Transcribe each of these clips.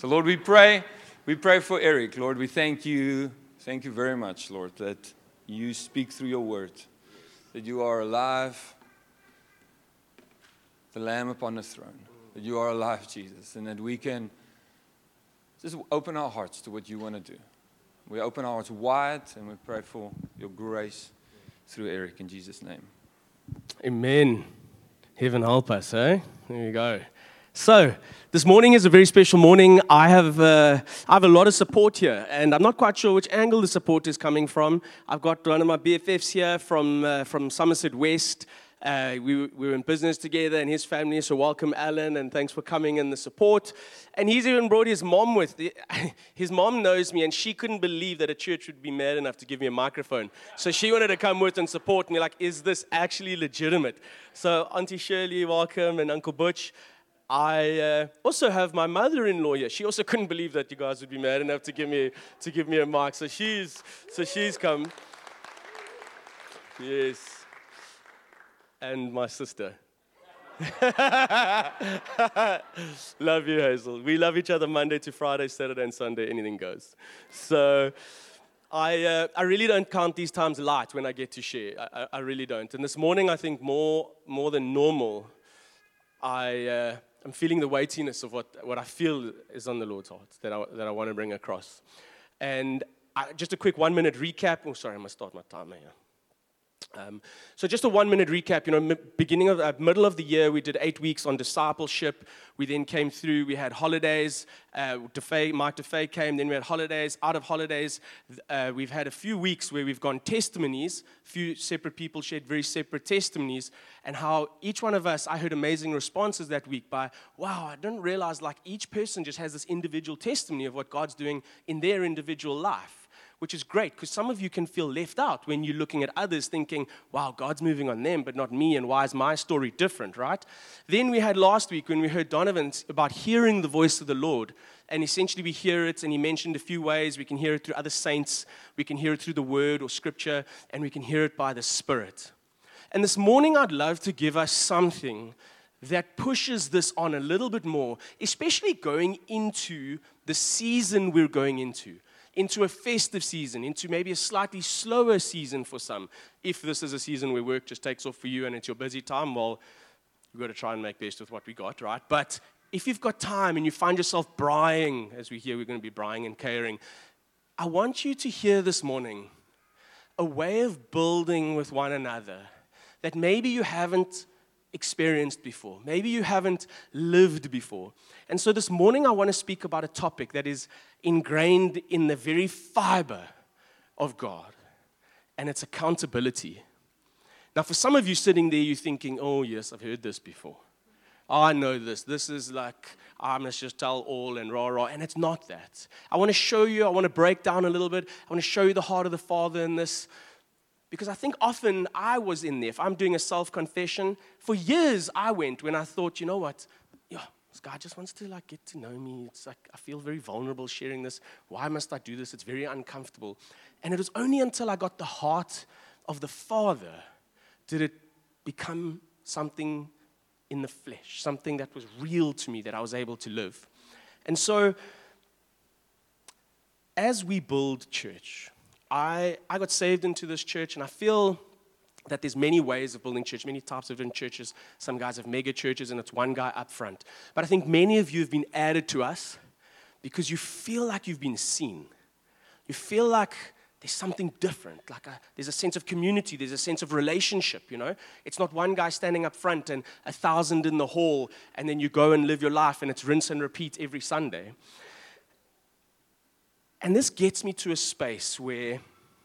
So Lord, we pray for Eric. Lord, we thank you very much, Lord, that you speak through your word, that you are alive, the Lamb upon the throne, that you are alive, Jesus, and that we can just open our hearts to what you want to do. We open our hearts wide, and we pray for your grace through Eric in Jesus' name. Amen. Heaven help us, eh? There you go. So, this morning is a very special morning. I have a lot of support here, and I'm not quite sure which angle the support is coming from. I've got one of my BFFs here from Somerset West. We were in business together, and his family, so welcome, Alan, and thanks for coming and the support. And he's even brought his mom with. His mom knows me, and she couldn't believe that a church would be mad enough to give me a microphone. So she wanted to come with and support me, like, is this actually legitimate? So Auntie Shirley, welcome, and Uncle Butch. I also have my mother-in-law here. She also couldn't believe that you guys would be mad enough to give me a mic. So she's come. Yes. And my sister. Love you, Hazel. We love each other Monday to Friday, Saturday and Sunday. Anything goes. So I really don't count these times light when I get to share. I really don't. And this morning, I think more than normal, I'm feeling the weightiness of what I feel is on the Lord's heart that I want to bring across. And just a quick 1-minute recap. Oh, sorry, I must start my timer here. So just a 1-minute recap, middle of the year, we did 8 weeks on discipleship. We then came through, we had holidays. Mike DeFay came, then we had holidays. Out of holidays, we've had a few weeks where we've gone testimonies. A few separate people shared very separate testimonies, and how each one of us, I heard amazing responses that week by, wow, I didn't realize like each person just has this individual testimony of what God's doing in their individual life. Which is great, because some of you can feel left out when you're looking at others thinking, wow, God's moving on them, but not me, and why is my story different, right? Then we had last week when we heard Donovan about hearing the voice of the Lord, and essentially we hear it, and he mentioned a few ways. We can hear it through other saints, we can hear it through the Word or Scripture, and we can hear it by the Spirit. And this morning I'd love to give us something that pushes this on a little bit more, especially going into the season we're going into a festive season, into maybe a slightly slower season for some. If this is a season where work just takes off for you and it's your busy time, well, we've got to try and make best with what we got, right? But if you've got time and you find yourself braaiing, as we hear we're going to be braaiing and caring, I want you to hear this morning a way of building with one another that maybe you haven't experienced before. Maybe you haven't lived before. And so this morning I want to speak about a topic that is ingrained in the very fiber of God, and it's accountability. Now for some of you sitting there, you're thinking, oh yes, I've heard this before. I know this. This is like, I must just tell all and rah, and it's not that. I want to show you, I want to break down a little bit. I want to show you the heart of the Father in this. Because I think often I was in there. If I'm doing a self-confession, for years I went when I thought, you know what, this guy just wants to like get to know me. It's like I feel very vulnerable sharing this. Why must I do this? It's very uncomfortable. And it was only until I got the heart of the Father did it become something in the flesh, something that was real to me that I was able to live. And so, as we build church, I got saved into this church, and I feel that there's many ways of building church, many types of different churches. Some guys have mega churches, and it's one guy up front. But I think many of you have been added to us because you feel like you've been seen. You feel like there's something different, like there's a sense of community, there's a sense of relationship, It's not one guy standing up front and 1,000 in the hall, and then you go and live your life, and it's rinse and repeat every Sunday. And this gets me to a space where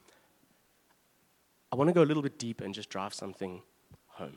I want to go a little bit deeper and just drive something home.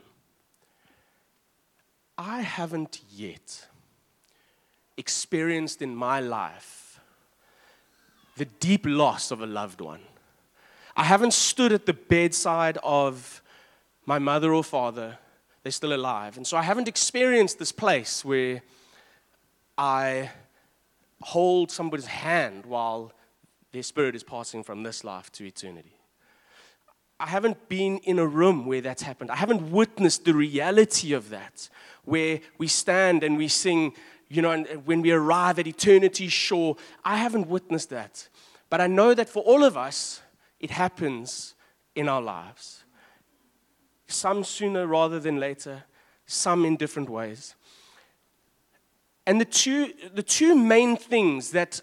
I haven't yet experienced in my life the deep loss of a loved one. I haven't stood at the bedside of my mother or father. They're still alive. And so I haven't experienced this place where I hold somebody's hand while their spirit is passing from this life to eternity. I haven't been in a room where that's happened. I haven't witnessed the reality of that, where we stand and we sing and when we arrive at eternity's shore. I haven't witnessed that. But I know that for all of us, it happens in our lives. Some sooner rather than later, some in different ways. And the two main things that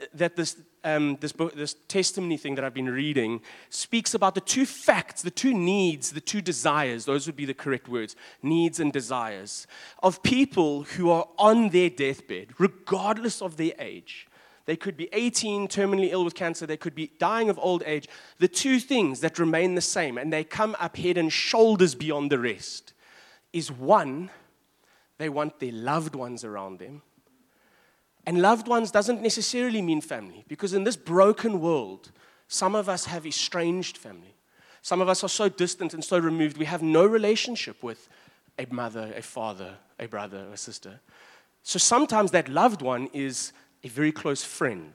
this testimony thing that I've been reading speaks about, the two facts, the two needs, the two desires, those would be the correct words, needs and desires, of people who are on their deathbed, regardless of their age. They could be 18, terminally ill with cancer. They could be dying of old age. The two things that remain the same, and they come up head and shoulders beyond the rest, is one, they want their loved ones around them. And loved ones doesn't necessarily mean family, because in this broken world, some of us have estranged family. Some of us are so distant and so removed, we have no relationship with a mother, a father, a brother, a sister. So sometimes that loved one is a very close friend.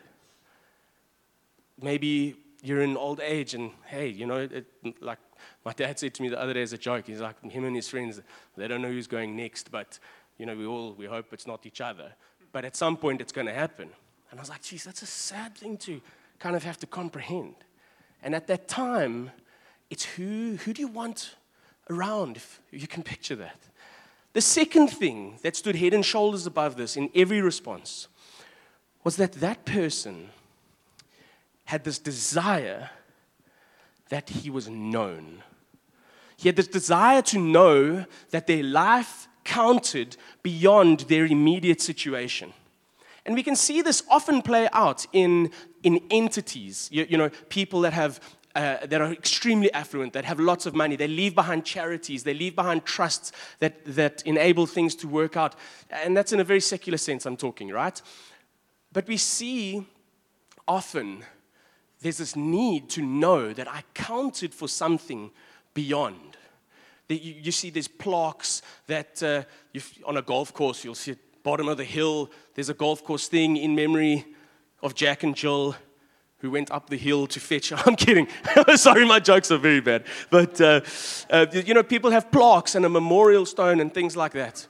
Maybe you're in old age and, hey, like my dad said to me the other day as a joke, he's like, him and his friends, they don't know who's going next, but, we hope it's not each other. But at some point, it's going to happen. And I was like, geez, that's a sad thing to kind of have to comprehend. And at that time, it's who do you want around, if you can picture that. The second thing that stood head and shoulders above this in every response was that person had this desire that he was known. He had this desire to know that their life counted beyond their immediate situation. And we can see this often play out in entities, people that have that are extremely affluent, that have lots of money. They leave behind charities, they leave behind trusts that enable things to work out. And that's in a very secular sense I'm talking, right? But we see often there's this need to know that I counted for something beyond. You see there's plaques that on a golf course, you'll see at the bottom of the hill, there's a golf course thing in memory of Jack and Jill who went up the hill to fetch. I'm kidding. Sorry, my jokes are very bad. But, people have plaques and a memorial stone and things like that.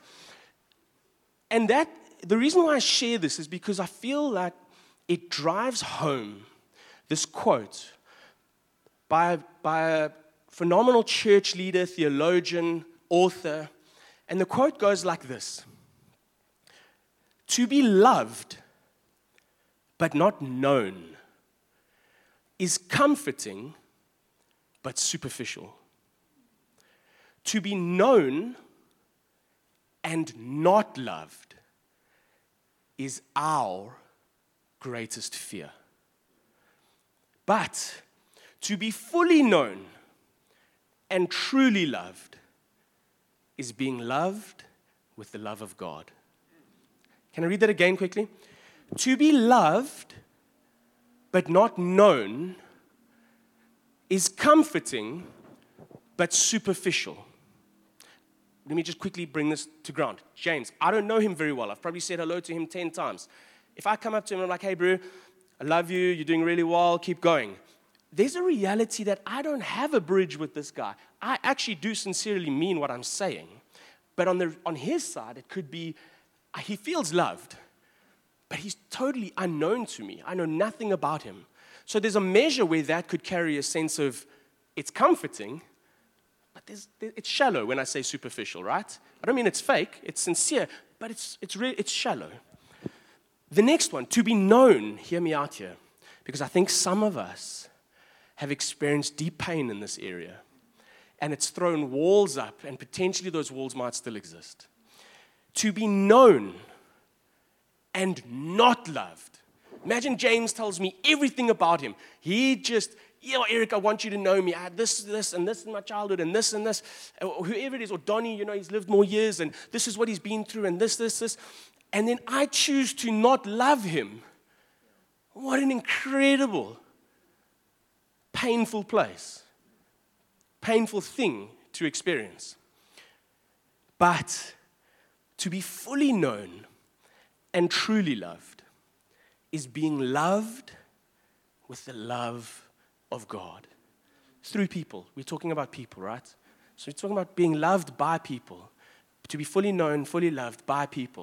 And the reason why I share this is because I feel like it drives home this quote by a phenomenal church leader, theologian, author. And the quote goes like this: "To be loved, but not known, is comforting, but superficial. To be known and not loved is our greatest fear. But to be fully known and truly loved is being loved with the love of God." Can I read that again quickly? To be loved but not known is comforting but superficial. Let me just quickly bring this to ground. James, I don't know him very well. I've probably said hello to him 10 times. If I come up to him and I'm like, "Hey, bro, I love you. You're doing really well. Keep going." There's a reality that I don't have a bridge with this guy. I actually do sincerely mean what I'm saying. But on his side, it could be, he feels loved, but he's totally unknown to me. I know nothing about him. So there's a measure where that could carry a sense of, it's comforting, but it's shallow when I say superficial, right? I don't mean it's fake, it's sincere, but it's shallow. The next one, to be known, hear me out here, because I think some of us have experienced deep pain in this area, and it's thrown walls up, and potentially those walls might still exist. To be known and not loved. Imagine James tells me everything about him. He just, Eric, I want you to know me. I had this, and this in my childhood, and this, whoever it is, or Donnie, he's lived more years, and this is what he's been through, and this. And then I choose to not love him. What an incredible, painful place. Painful thing to experience. But to be fully known and truly loved is being loved with the love of God. Through people. We're talking about people, right? So we're talking about being loved by people. To be fully known, fully loved by people.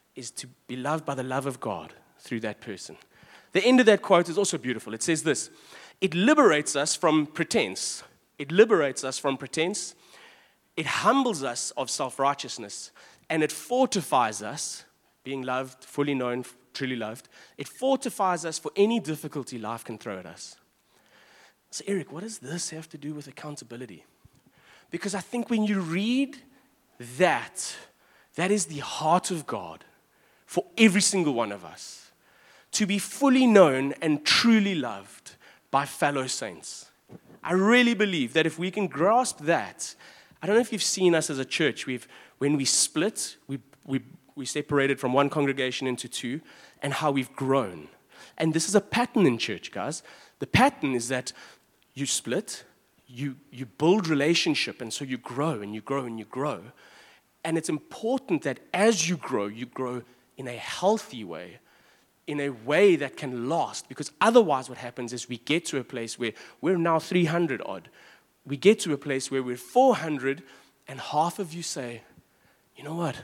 is to be loved by the love of God through that person. The end of that quote is also beautiful. It says this: it liberates us from pretense. It liberates us from pretense. It humbles us of self-righteousness. And it fortifies us, being loved, fully known, truly loved. It fortifies us for any difficulty life can throw at us. So, Eric, what does this have to do with accountability? Because I think when you read that, that is the heart of God for every single one of us. To be fully known and truly loved by fellow saints. I really believe that if we can grasp that, I don't know if you've seen us as a church, when we split, we separated from one congregation into two, and how we've grown. And this is a pattern in church, guys. The pattern is that you split, you build relationship, and so you grow and you grow and you grow. And it's important that as you grow in a healthy way, in a way that can last. Because otherwise what happens is we get to a place where we're now 300 odd. We get to a place where we're 400 and half of you say, you know what?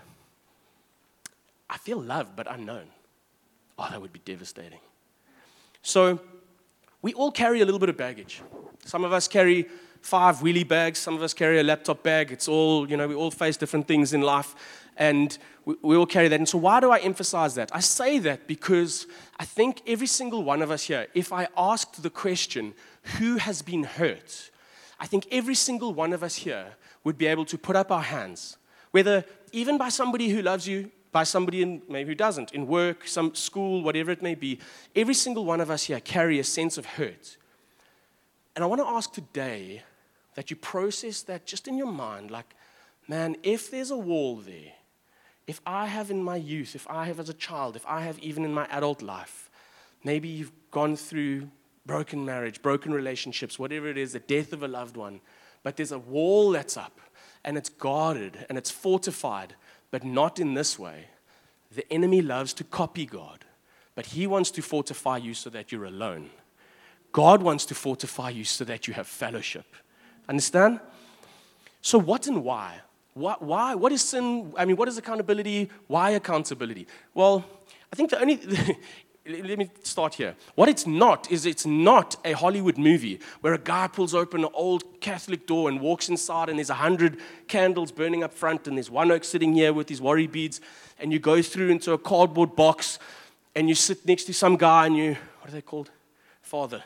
I feel loved but unknown. Oh, that would be devastating. So we all carry a little bit of baggage. Some of us carry 5 wheelie bags. Some of us carry a laptop bag. It's all, we all face different things in life. And we all carry that. And so why do I emphasize that? I say that because I think every single one of us here, if I asked the question, who has been hurt? I think every single one of us here would be able to put up our hands, whether even by somebody who loves you, by somebody maybe who doesn't, in work, some school, whatever it may be. Every single one of us here carry a sense of hurt. And I want to ask today that you process that just in your mind, like, man, if there's a wall there, if I have in my youth, if I have as a child, if I have even in my adult life, maybe you've gone through broken marriage, broken relationships, whatever it is, the death of a loved one, but there's a wall that's up, and it's guarded, and it's fortified, but not in this way. The enemy loves to copy God, but he wants to fortify you so that you're alone. God wants to fortify you so that you have fellowship. Understand? So what and why? Why? What is sin? I mean, what is accountability? Why accountability? Well, I think let me start here. What it's not is it's not a Hollywood movie where a guy pulls open an old Catholic door and walks inside and there's 100 candles burning up front and there's one oak sitting here with his worry beads and you go through into a cardboard box and you sit next to some guy and what are they called? Father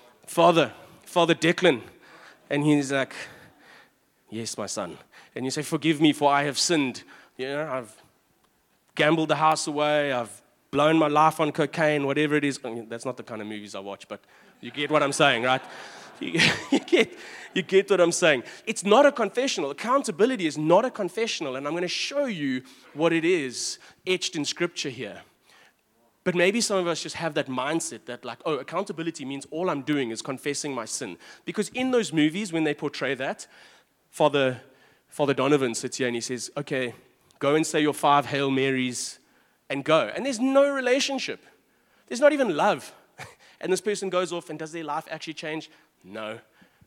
Declan. And he's like, yes, my son. And you say, forgive me for I have sinned. I've gambled the house away. I've blown my life on cocaine, whatever it is. I mean, that's not the kind of movies I watch, but you get what I'm saying, right? You get what I'm saying. It's not a confessional. Accountability is not a confessional, and I'm going to show you what it is etched in Scripture here. But maybe some of us just have that mindset that like, oh, accountability means all I'm doing is confessing my sin. Because in those movies, when they portray that, Father Donovan sits here and he says, okay, go and say your 5 Hail Marys and go. And there's no relationship. There's not even love. And this person goes off and does their life actually change? No.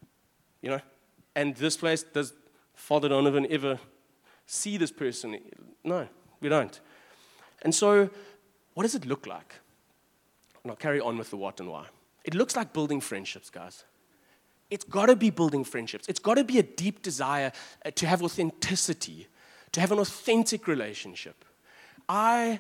And this place, does Father Donovan ever see this person? No, we don't. And so, what does it look like? And I'll carry on with the what and why. It looks like building friendships, guys. It's got to be building friendships. It's got to be a deep desire to have authenticity, to have an authentic relationship. I'd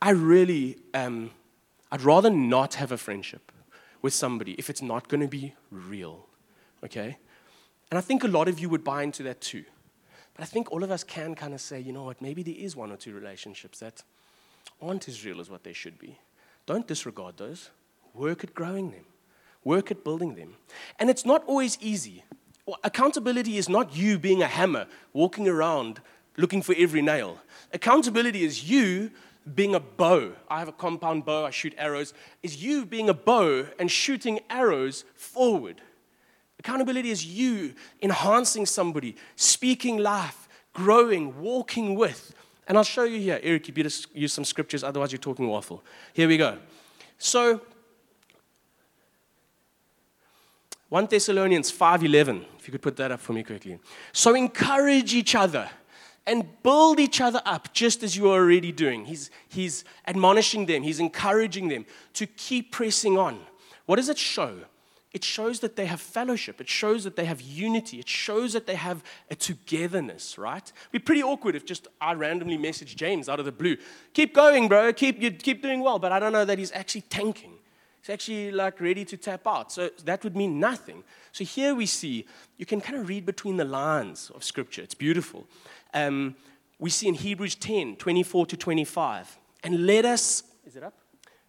rather not have a friendship with somebody if it's not going to be real, okay? And I think a lot of you would buy into that too. But I think all of us can kind of say, you know what, maybe there is 1 or 2 relationships that aren't as real as what they should be. Don't disregard those. Work at growing them. Work at building them. And it's not always easy. Accountability is not you being a hammer, walking around looking for every nail. Accountability is you being a bow. I have a compound bow, I shoot arrows. Is you being a bow and shooting arrows forward. Accountability is you enhancing somebody, speaking life, growing, walking with. And I'll show you here. Eric, you better use some scriptures, otherwise you're talking waffle. Here we go. So, 1 Thessalonians 5:11, if you could put that up for me quickly. So encourage each other and build each other up just as you are already doing. He's admonishing them. He's encouraging them to keep pressing on. What does it show? It shows that they have fellowship. It shows that they have unity. It shows that they have a togetherness, right? It'd be pretty awkward if just I randomly message James out of the blue. Keep going, bro. Keep doing well. But I don't know that he's actually tanking. He's actually like ready to tap out. So that would mean nothing. So here we see, you can kind of read between the lines of Scripture. It's beautiful. We see in Hebrews 10, 24 to 25. And let us, is it up?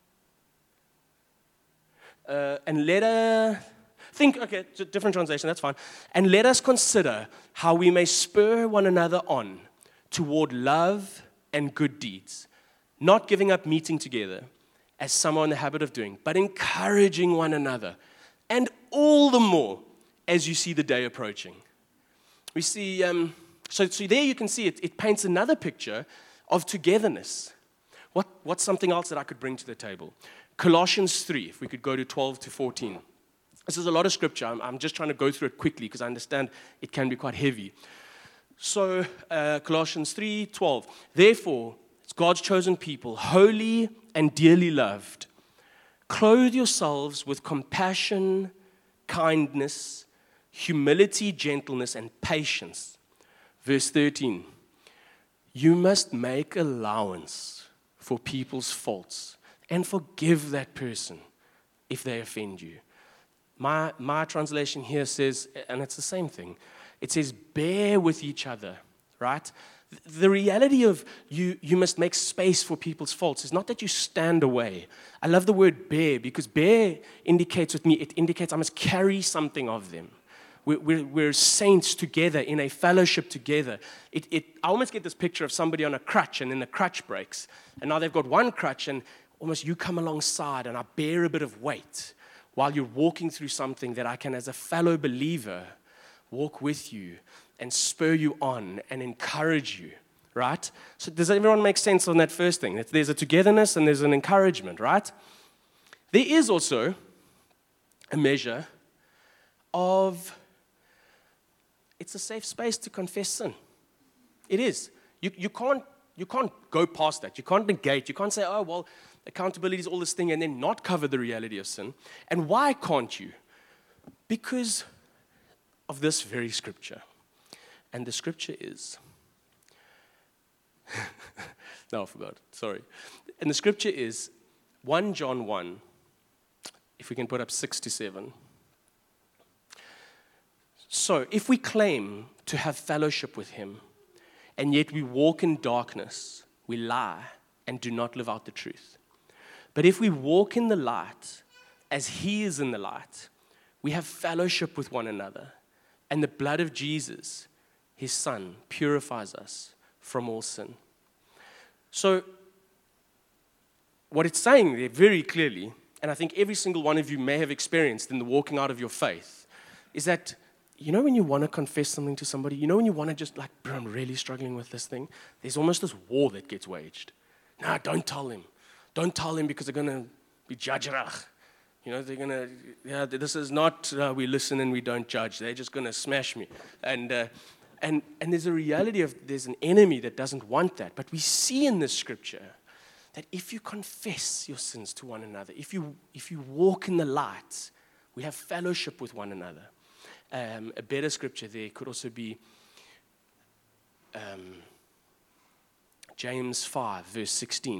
Different translation, that's fine. And let us consider how we may spur one another on toward love and good deeds, not giving up meeting together, as some are in the habit of doing, but encouraging one another, and all the more as you see the day approaching. We see, so there you can see it paints another picture of togetherness. What's something else that I could bring to the table? Colossians 3, if we could go to 12 to 14. This is a lot of scripture. I'm just trying to go through it quickly because I understand it can be quite heavy. So, Colossians 3, 12. Therefore, as God's chosen people, holy and dearly loved, clothe yourselves with compassion, kindness, humility, gentleness, and patience. Verse 13. You must make allowance for people's faults and forgive that person if they offend you. My translation here says, and it's the same thing, it says bear with each other, right? The reality of you must make space for people's faults is not that you stand away. I love the word bear because bear indicates with me, it indicates I must carry something of them. We're saints together in a fellowship together. I almost get this picture of somebody on a crutch and then the crutch breaks. And now they've got one crutch and almost you come alongside and I bear a bit of weight while you're walking through something that I can, as a fellow believer, walk with you and spur you on and encourage you, right? So does everyone make sense on that first thing? There's a togetherness and there's an encouragement, right? There is also a measure of, it's a safe space to confess sin. It is. You can't go past that. You can't negate. You can't say, oh, well, accountability is all this thing and then not cover the reality of sin. And why can't you? Because of this very scripture. And the scripture is, no, I forgot, sorry. And the scripture is 1 John 1, if we can put up 6 to 7. So, if we claim to have fellowship with him, and yet we walk in darkness, we lie and do not live out the truth. But if we walk in the light, as he is in the light, we have fellowship with one another. And the blood of Jesus, his son, purifies us from all sin. So, what it's saying there very clearly, and I think every single one of you may have experienced in the walking out of your faith, is that, you know when you want to confess something to somebody, you know when you want to just like, bro, I'm really struggling with this thing, there's almost this war that gets waged. No, don't tell him. Don't tell him because they're going to be judgerach. You know, they're going to, this is not we listen and we don't judge. They're just going to smash me. And there's a reality of there's an enemy that doesn't want that. But we see in this scripture that if you confess your sins to one another, if you walk in the light, we have fellowship with one another. A better scripture there could also be James 5, verse 16.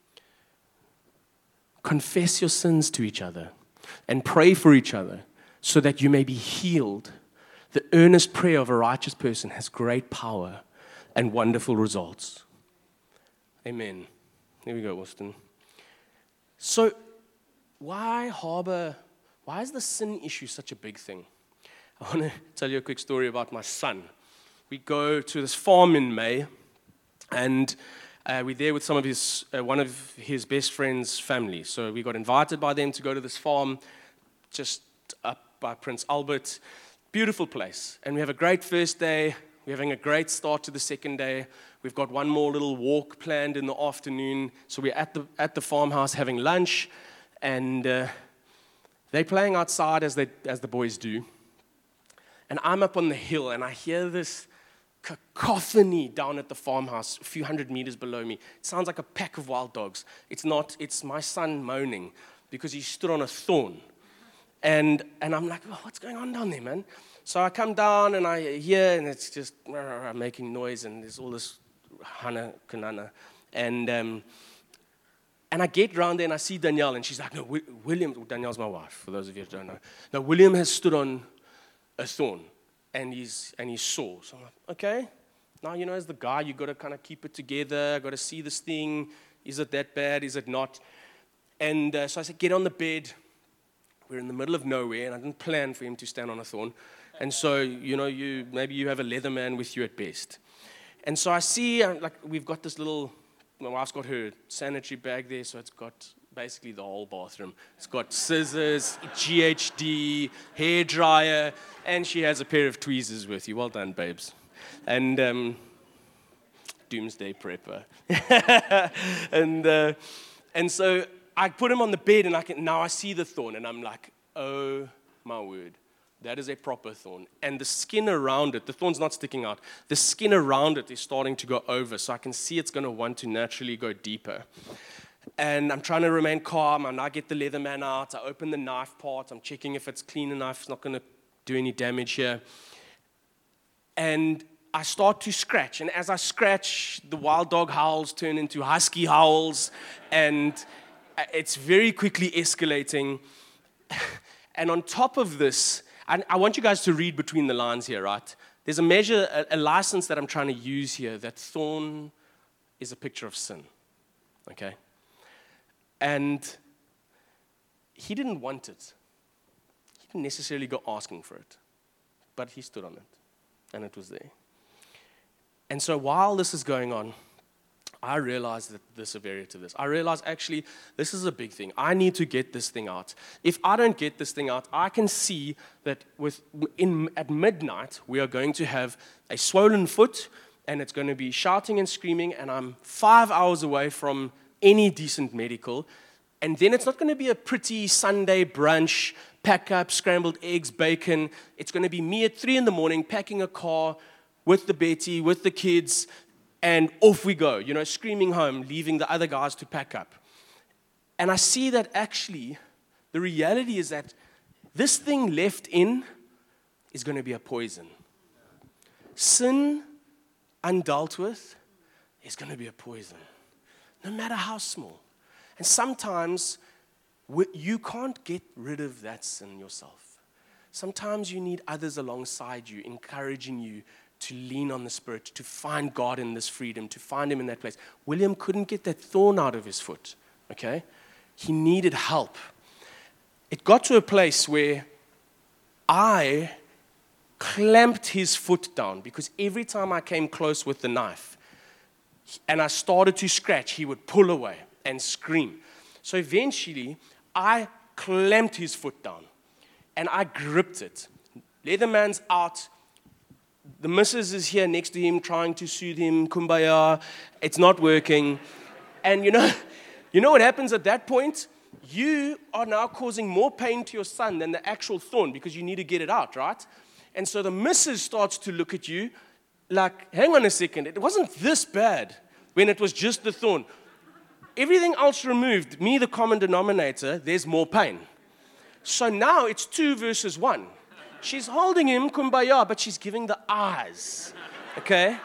Confess your sins to each other and pray for each other so that you may be healed. The earnest prayer of a righteous person has great power and wonderful results. Amen. There we go, Austin. So, why is the sin issue such a big thing? I want to tell you a quick story about my son. We go to this farm in May, and we're there with some of one of his best friend's family. So we got invited by them to go to this farm just up by Prince Albert. Beautiful place. And we have a great first day. We're having a great start to the second day. We've got one more little walk planned in the afternoon. So we're at the farmhouse having lunch, and they're playing outside as the boys do. And I'm up on the hill, and I hear this cacophony down at the farmhouse, a few hundred meters below me. It sounds like a pack of wild dogs. It's not, it's my son moaning because he stood on a thorn. And I'm like, oh, what's going on down there, man? So I come down and I hear, and it's just making noise, and there's all this hana kanana. And I get round there and I see Danielle, and she's like, no, William, Danielle's my wife, for those of you who don't know. No, William has stood on a thorn, and he's sore. So I'm like, okay. Now, as the guy, you got to kind of keep it together, got to see this thing. Is it that bad? Is it not? And so I said, get on the bed. We're in the middle of nowhere, and I didn't plan for him to stand on a thorn. And so, maybe you have a leather man with you at best. And so I see, we've got this little, my wife's got her sanitary bag there, so it's got basically the whole bathroom. It's got scissors, GHD, hair dryer, and she has a pair of tweezers with you. Well done, babes. And doomsday prepper. and so I put him on the bed, and now I see the thorn, and I'm like, oh my word. That is a proper thorn. And the skin around it, the thorn's not sticking out, the skin around it is starting to go over, so I can see it's going to want to naturally go deeper. And I'm trying to remain calm, and I get the leather man out, I open the knife part, I'm checking if it's clean enough, it's not going to do any damage here. And I start to scratch, and as I scratch, the wild dog howls turn into husky howls, and it's very quickly escalating. And on top of this, I want you guys to read between the lines here, right? There's a measure, a license that I'm trying to use here, that thorn is a picture of sin, okay? And he didn't want it. He didn't necessarily go asking for it, but he stood on it, and it was there. And so while this is going on, I realized that the severity of this. I realized, actually, this is a big thing. I need to get this thing out. If I don't get this thing out, I can see that at midnight, we are going to have a swollen foot, and it's going to be shouting and screaming, and I'm 5 hours away from any decent medical. And then it's not going to be a pretty Sunday brunch, pack up, scrambled eggs, bacon. It's going to be me at 3 a.m. packing a car with the Betty, with the kids, and off we go, screaming home, leaving the other guys to pack up. And I see that actually, the reality is that this thing left in is going to be a poison. Sin, undealt with, is going to be a poison, no matter how small. And sometimes you can't get rid of that sin yourself. Sometimes you need others alongside you, encouraging you to lean on the Spirit, to find God in this freedom, to find Him in that place. William couldn't get that thorn out of his foot, okay? He needed help. It got to a place where I clamped his foot down, because every time I came close with the knife and I started to scratch, he would pull away and scream. So eventually, I clamped his foot down and I gripped it. Leatherman's out. The missus is here next to him trying to soothe him, kumbaya. It's not working. And you know what happens at that point? You are now causing more pain to your son than the actual thorn, because you need to get it out, right? And so the missus starts to look at you like, hang on a second, it wasn't this bad when it was just the thorn. Everything else removed, me the common denominator, there's more pain. So now it's 2 versus 1. She's holding him, kumbaya, but she's giving the eyes, okay?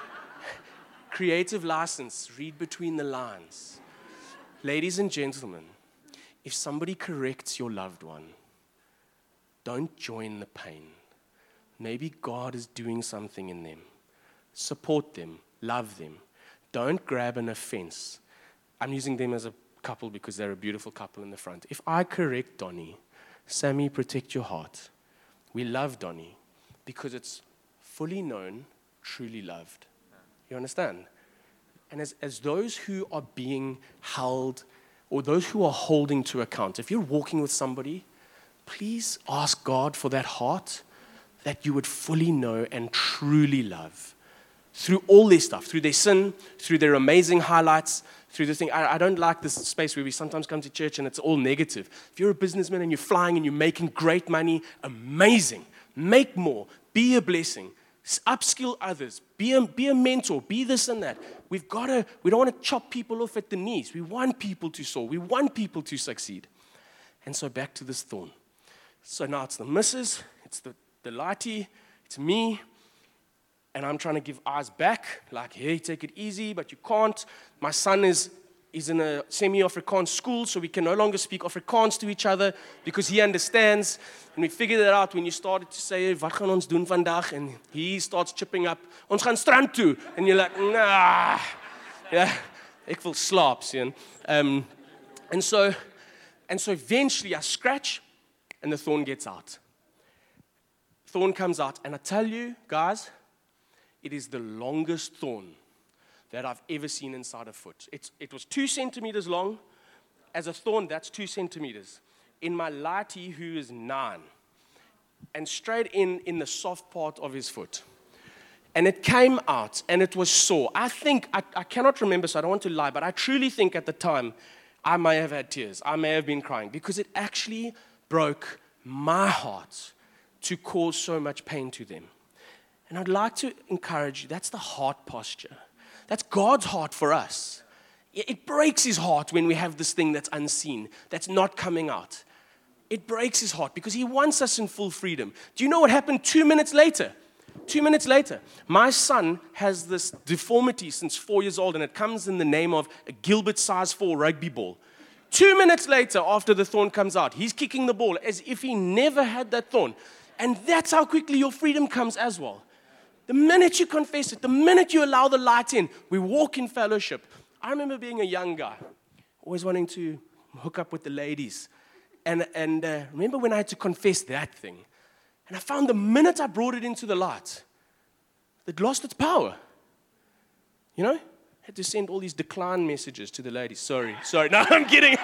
Creative license, read between the lines. Ladies and gentlemen, if somebody corrects your loved one, don't join the pain. Maybe God is doing something in them. Support them, love them. Don't grab an offense. I'm using them as a couple because they're a beautiful couple in the front. If I correct Donnie, Sammy, protect your heart. We love Donnie because it's fully known, truly loved. You understand? And as those who are being held, or those who are holding to account, if you're walking with somebody, please ask God for that heart that you would fully know and truly love. Through all their stuff, through their sin, through their amazing highlights, through the thing. I don't like this space where we sometimes come to church and it's all negative. If you're a businessman and you're flying and you're making great money, amazing. Make more. Be a blessing. Upskill others. Be a mentor. Be this and that. We don't want to chop people off at the knees. We want people to soar. We want people to succeed. And so back to this thorn. So now it's the missus, it's the lighty, it's me, and I'm trying to give eyes back, like, hey, take it easy, but you can't. My son is in a semi-Afrikaans school, so we can no longer speak Afrikaans to each other because he understands. And we figured that out when you started to say, wat gaan ons doen vandag? And he starts chipping up, ons gaan strand toe. And you're like, nah. Yeah, ek wil slaap, sien. And so eventually I scratch, and the thorn gets out. Thorn comes out, and I tell you, guys, it is the longest thorn that I've ever seen inside a foot. It was 2 centimeters long. As a thorn, that's 2 centimeters. In my lighty, who is 9, and straight in the soft part of his foot. And it came out, and it was sore. I think, I cannot remember, so I don't want to lie, but I truly think at the time, I may have had tears. I may have been crying, because it actually broke my heart to cause so much pain to them. And I'd like to encourage you, that's the heart posture. That's God's heart for us. It breaks his heart when we have this thing that's unseen, that's not coming out. It breaks his heart because he wants us in full freedom. Do you know what happened 2 minutes later? 2 minutes later, my son has this deformity since 4 years old, and it comes in the name of a Gilbert size 4 rugby ball. 2 minutes later, after the thorn comes out, he's kicking the ball as if he never had that thorn. And that's how quickly your freedom comes as well. The minute you confess it, the minute you allow the light in, we walk in fellowship. I remember being a young guy, always wanting to hook up with the ladies. And remember when I had to confess that thing. And I found the minute I brought it into the light, it lost its power. You know? I had to send all these decline messages to the ladies. Sorry. No, I'm kidding.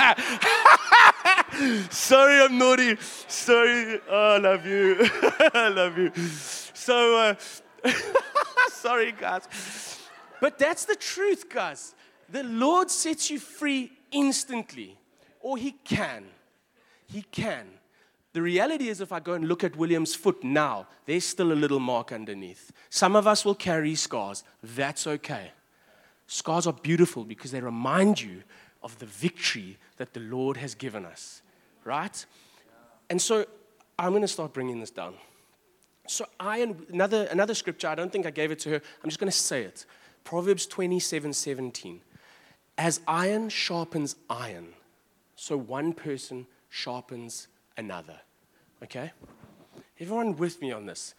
Sorry, I'm naughty. Sorry. Oh, I love you. I love you. So, sorry, guys. But that's the truth, guys. The Lord sets you free instantly. Or he can. He can. The reality is, if I go and look at William's foot now, there's still a little mark underneath. Some of us will carry scars. That's okay. Scars are beautiful because they remind you of the victory that the Lord has given us. Right? And so, I'm going to start bringing this down. So another scripture, I don't think I gave it to her. I'm just going to say it. Proverbs 27:17. As iron sharpens iron, so one person sharpens another. Okay? Everyone with me on this?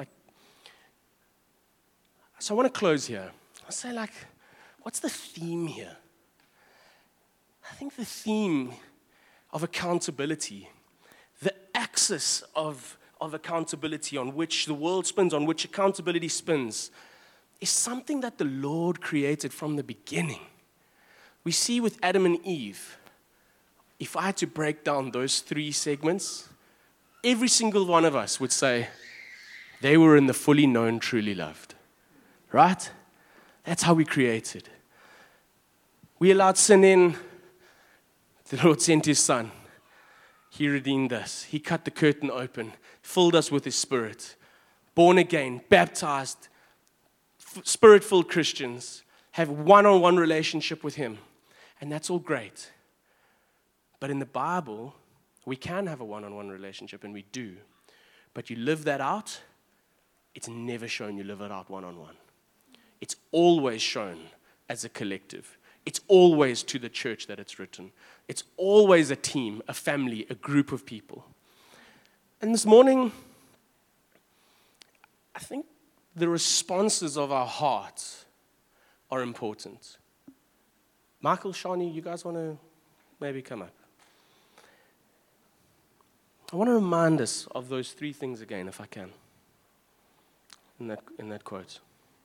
So I want to close here. I'll say, what's the theme here? I think the theme of accountability, the axis of accountability on which the world spins, on which accountability spins, is something that the Lord created from the beginning. We see with Adam and Eve, if I had to break down those 3 segments, every single one of us would say they were in the fully known, truly loved. Right? That's how we created. We allowed sin in. The Lord sent his son. He redeemed us. He cut the curtain open, filled us with his Spirit. Born again, baptized, Spirit-filled Christians have one-on-one relationship with him. And that's all great. But in the Bible, we can have a one-on-one relationship, and we do. But you live that out, it's never shown you live it out one-on-one. It's always shown as a collective. It's always to the church that it's written. It's always a team, a family, a group of people. And this morning, I think the responses of our hearts are important. Michael, Shani, you guys want to maybe come up? I want to remind us of those 3 things again, if I can, in that quote.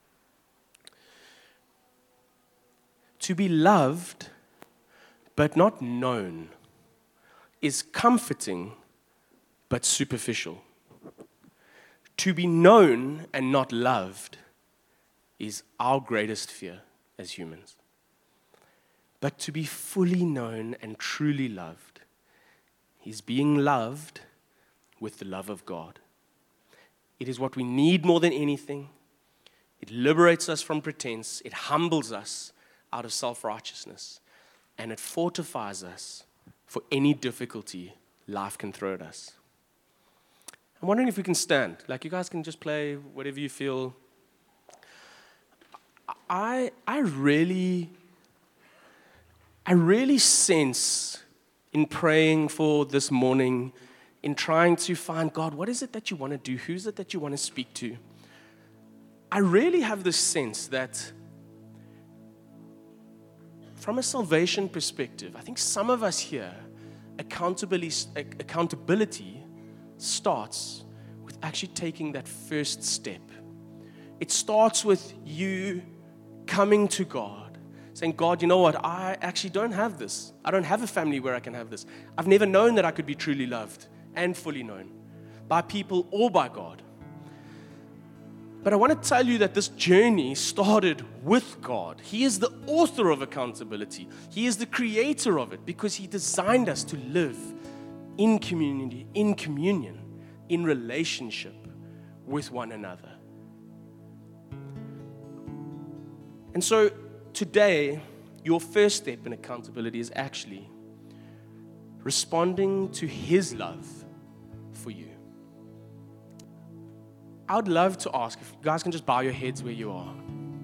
To be loved, but not known, is comforting, but superficial. To be known and not loved is our greatest fear as humans. But to be fully known and truly loved is being loved with the love of God. It is what we need more than anything. It liberates us from pretense. It humbles us out of self-righteousness. And it fortifies us for any difficulty life can throw at us. I'm wondering if we can stand. Like, you guys can just play whatever you feel. I really sense in praying for this morning, in trying to find, God, what is it that you want to do? Who's it that you want to speak to? I really have this sense that from a salvation perspective, I think some of us here, accountability starts with actually taking that first step. It starts with you coming to God, saying, God, you know what? I actually don't have this. I don't have a family where I can have this. I've never known that I could be truly loved and fully known by people or by God. But I want to tell you that this journey started with God. He is the author of accountability. He is the creator of it because He designed us to live in community, in communion, in relationship with one another. And so today, your first step in accountability is actually responding to His love for you. I would love to ask if you guys can just bow your heads where you are.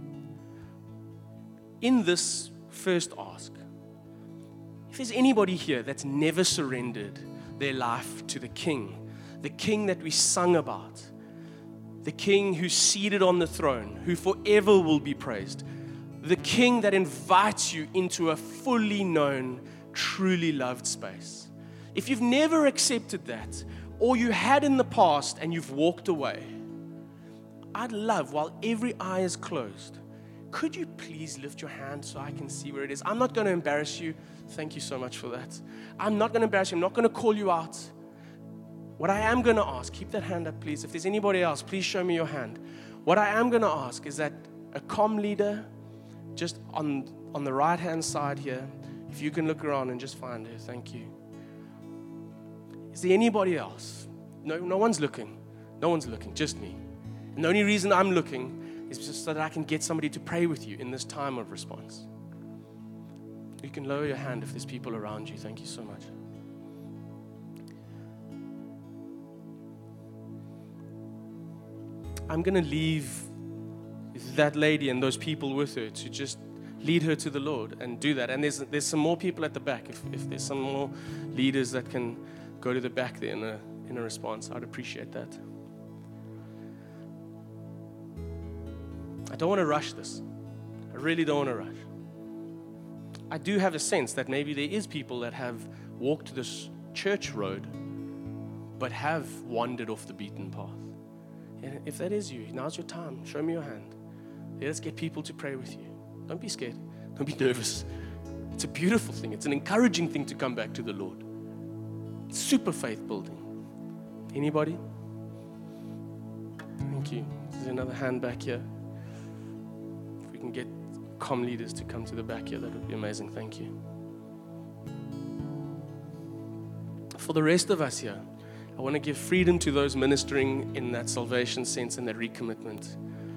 In this first ask, if there's anybody here that's never surrendered their life to the King that we sung about, the King who's seated on the throne, who forever will be praised, the King that invites you into a fully known, truly loved space. If you've never accepted that, or you had in the past and you've walked away, I'd love, while every eye is closed, could you please lift your hand so I can see where it is? I'm not going to embarrass you. Thank you so much for that. I'm not going to embarrass you. I'm not going to call you out. What I am going to ask, keep that hand up, please. If there's anybody else, please show me your hand. What I am going to ask is that a comm leader, just on the right-hand side here, if you can look around and just find her. Thank you. Is there anybody else? No one's looking. No one's looking, just me. And the only reason I'm looking is just so that I can get somebody to pray with you in this time of response. You can lower your hand if there's people around you. Thank you so much. I'm going to leave that lady and those people with her to just lead her to the Lord and do that. And there's some more people at the back. If there's some more leaders that can go to the back there in a response, I'd appreciate that. I don't want to rush this. I really don't want to rush. I do have a sense that maybe there is people that have walked this church road but have wandered off the beaten path. And if that is you, now's your time. Show me your hand. Let's get people to pray with you. Don't be scared. Don't be nervous. It's a beautiful thing. It's an encouraging thing to come back to the Lord. It's super faith building. Anybody? Thank you. There's another hand back here. If we can get comm leaders to come to the back here, that would be amazing. Thank you. For the rest of us here, I want to give freedom to those ministering in that salvation sense and that recommitment.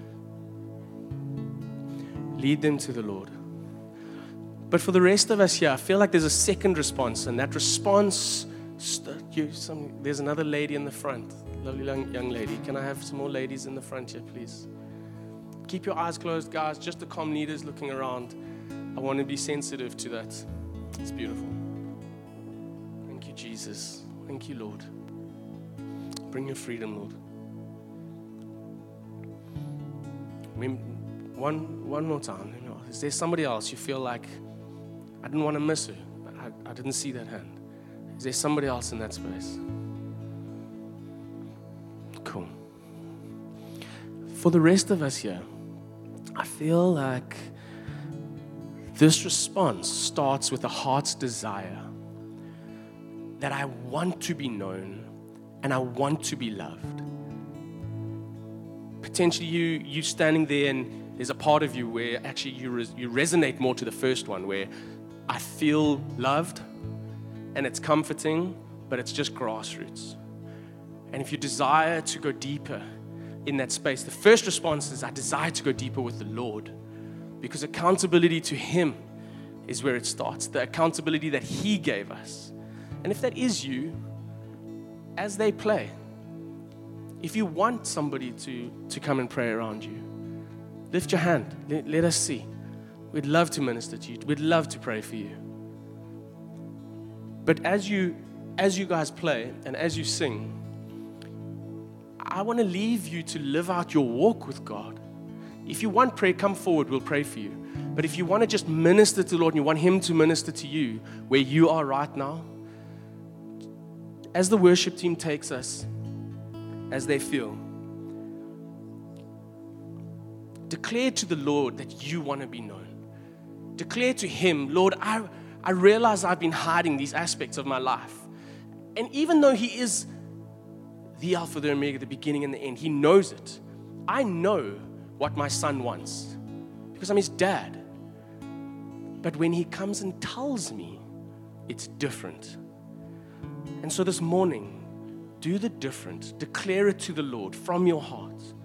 Lead them to the Lord. But for the rest of us here, I feel like there's a second response, and that response, there's another lady in the front, lovely young lady. Can I have some more ladies in the front here, please? Keep your eyes closed, guys. Just the comm leaders looking around. I want to be sensitive to that. It's beautiful. Thank you, Jesus. Thank you, Lord. Bring your freedom, Lord. One more time. Is there somebody else you feel like, I didn't want to miss her, but I didn't see that hand? Is there somebody else in that space? Cool. For the rest of us here, I feel like this response starts with a heart's desire that I want to be known and I want to be loved. Potentially you standing there, and there's a part of you where actually you resonate more to the first one, where I feel loved and it's comforting, but it's just grassroots. And if you desire to go deeper in that space, the first response is, I desire to go deeper with the Lord, because accountability to Him is where it starts, the accountability that He gave us. And if that is you, as they play, if you want somebody to come and pray around you, lift your hand. Let us see. We'd love to minister to you. We'd love to pray for you. But as you guys play and as you sing, I want to leave you to live out your walk with God. If you want prayer, come forward. We'll pray for you. But if you want to just minister to the Lord and you want Him to minister to you where you are right now, as the worship team takes us, as they feel, declare to the Lord that you want to be known. Declare to Him, Lord, I realize I've been hiding these aspects of my life. And even though He is the Alpha, the Omega, the beginning and the end, He knows it. I know what my son wants because I'm his dad. But when He comes and tells me, it's different. And so this morning, do the different. Declare it to the Lord from your heart.